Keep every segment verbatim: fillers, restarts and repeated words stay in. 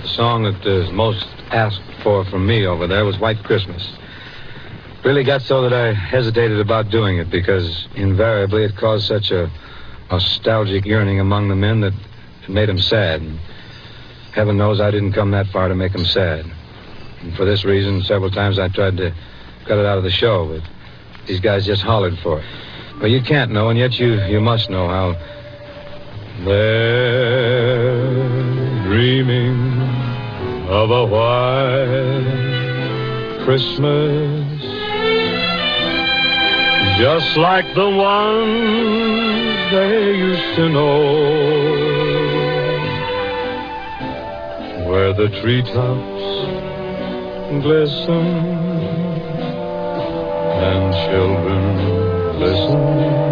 song that is most asked for from me over there was White Christmas. Really got so that I hesitated about doing it because invariably it caused such a nostalgic yearning among the men that it made them sad. And heaven knows I didn't come that far to make them sad. And for this reason, several times I tried to cut it out of the show, but these guys just hollered for it. But you can't know, and yet you, you must know how they're dreaming of a white Christmas, just like the ones they used to know, where the treetops glisten and children listen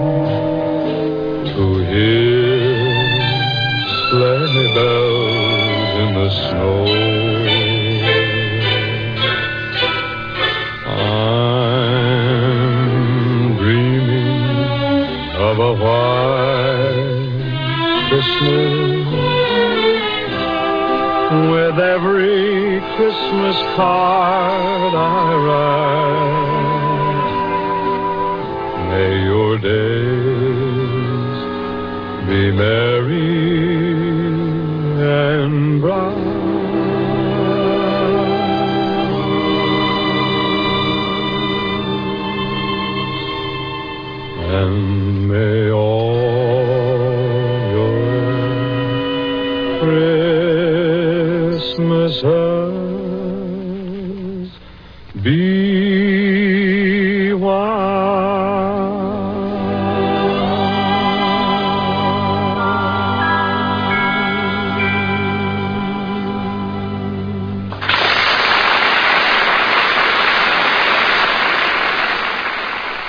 to hear sleigh bells in the snow. I'm dreaming of a white Christmas, with every Christmas card I write. May your days be merry and bright, and may all your Christmases be